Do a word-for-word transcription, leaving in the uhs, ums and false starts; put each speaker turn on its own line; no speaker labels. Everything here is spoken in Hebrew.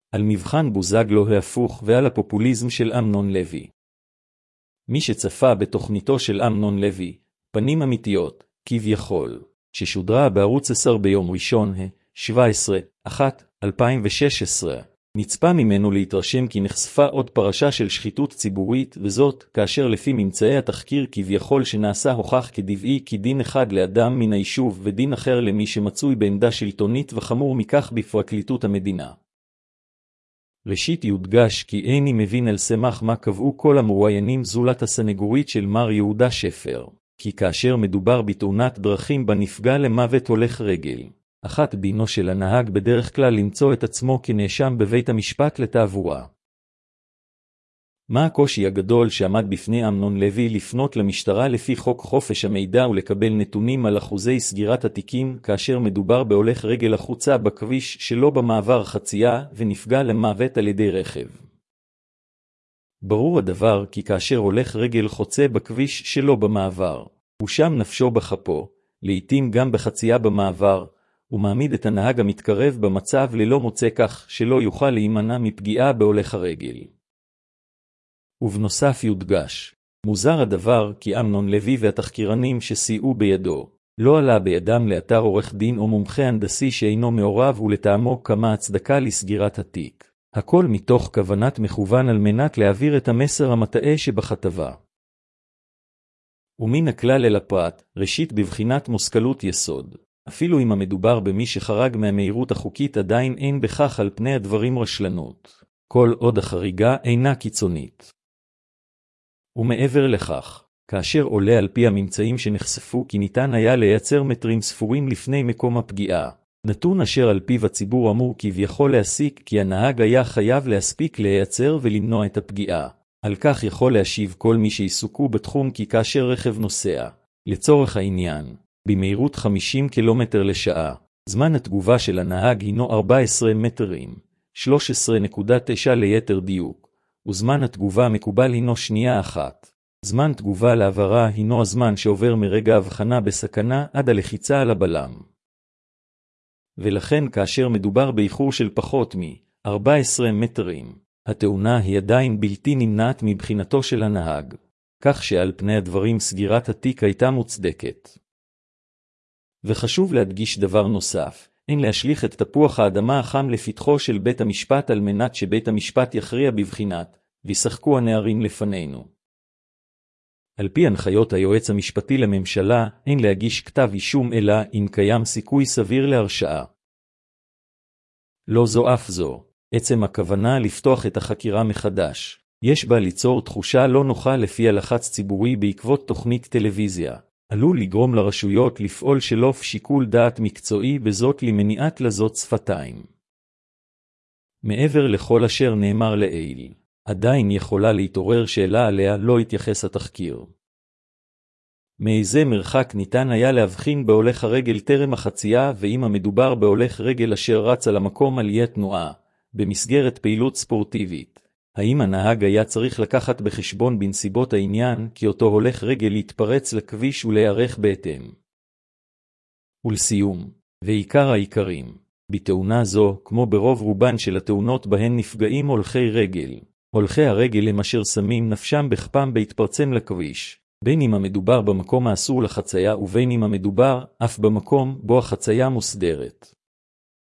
על מבחן בוזגלו ההפוך ועל הפופוליזם של אמנון לוי. מי שצפה בתוכניתו של אמנון לוי, פנים אמיתיות, כביכול, ששודרה בערוץ עשר ביום ראשון, שבע עשרה אחת אלפיים ושש עשרה, נצפה ממנו להתרשם כי נחשפה עוד פרשה של שחיתות ציבורית, וזאת כאשר לפי ממצאי התחקיר כביכול שנעשה הוכח כדבעי כי דין אחד לאדם מן היישוב ודין אחר למי שמצוי בעמדה שלטונית וחמור מכך בפרקליטות המדינה. ראשית יודגש כי איני מבין על סמך מה קבעו כל המרואיינים זולת הסנגורית של מר יהודה שפר, כי כאשר מדובר בתאונת דרכים בנפגע למוות הולך רגל, אחת דינו של הנהג בדרך כלל למצוא את עצמו כנאשם בבית המשפט לתעבורה. מה הקושי הגדול שעמד בפני אמנון לוי לפנות למשטרה לפי חוק חופש המידע ולקבל נתונים על אחוזי סגירת התיקים כאשר מדובר בהולך רגל החוצה בכביש שלא במעבר חצייה ונפגע למוות על ידי רכב? ברור הדבר כי כאשר הולך רגל חוצה בכביש שלא במעבר, ושם נפשו בחפו, לעתים גם בחצייה במעבר, ומעמיד את הנהג המתקרב במצב ללא מוצא כך שלא יוכל להימנע מפגיעה בהולך הרגל. ובנוסף יודגש, מוזר הדבר כי אמנון לוי והתחקירנים שסייעו בידו, לא עלה בידם לאתר עורך דין או מומחה הנדסי שאינו מעורב ולטעמו כמה הצדקה לסגירת התיק. הכל מתוך כוונת מכוון על מנת להעביר את המסר המטעה שבכתבה. ומן הכלל אל הפרט, ראשית בבחינת מושכלות יסוד. אפילו אם המדובר במי שחרג מהמהירות החוקית עדיין אין בכך על פני הדברים רשלנות, כל עוד החריגה אינה קיצונית. ומעבר לכך, כאשר עולה על פי הממצאים שנחשפו כי ניתן היה לייצר מטרים ספורים לפני מקום הפגיעה, נתון אשר על פיו הציבור אמור כביכול להסיק כי הנהג היה חייב להספיק לייצר ולמנוע את הפגיעה. על כך יכול להשיב כל מי שעיסוקו בתחום כי כאשר רכב נוסע, לצורך העניין, במהירות חמישים קילומטר לשעה, זמן התגובה של הנהג הינו ארבע עשרה מטרים, שלוש עשרה נקודה תשע ליתר דיוק, וזמן התגובה המקובל הינו שנייה אחת. זמן תגובה לעברה הינו הזמן שעובר מרגע הבחנה בסכנה עד הלחיצה על הבלם. ולכן כאשר מדובר באיחור של פחות מ-ארבע עשרה מטרים, התאונה היא עדיין בלתי נמנעת מבחינתו של הנהג, כך שעל פני הדברים סגירת התיק הייתה מוצדקת. וחשוב להדגיש דבר נוסף, אין להשליך את תפוח האדמה החם לפתחו של בית המשפט על מנת שבית המשפט יכריע בבחינת, וישחקו הנערים לפנינו. על פי הנחיות היועץ המשפטי לממשלה, אין להגיש כתב אישום אלא אם קיים סיכוי סביר להרשעה. לא זו אף זו, עצם הכוונה לפתוח את החקירה מחדש, יש בה ליצור תחושה לא נוחה לפי הלחץ ציבורי בעקבות תוכנית טלוויזיה. עלול לגרום לרשויות לפעול שלא שיקול דעת מקצועי בזאת למניעת לזות שפתיים. מעבר לכל אשר נאמר לעיל, עדיין יכולה להתעורר שאלה עליה לא התייחס התחקיר. מאיזה מרחק ניתן היה להבחין בהולך הרגל טרם החצייה ואם המדובר בהולך רגל אשר רץ על המקום על אי תנועה, במסגרת פעילות ספורטיבית. האם הנהג היה צריך לקחת בחשבון בנסיבות העניין כי אותו הולך רגל להתפרץ לכביש ולהיערך בהתאם? ולסיום, ועיקר העיקרים, בתאונה זו, כמו ברוב רובן של התאונות בהן נפגעים הולכי רגל, הולכי הרגל הם אשר שמים נפשם בכפם בהתפרצם לכביש, בין אם המדובר במקום האסור לחצייה ובין אם המדובר אף במקום בו החצייה מוסדרת.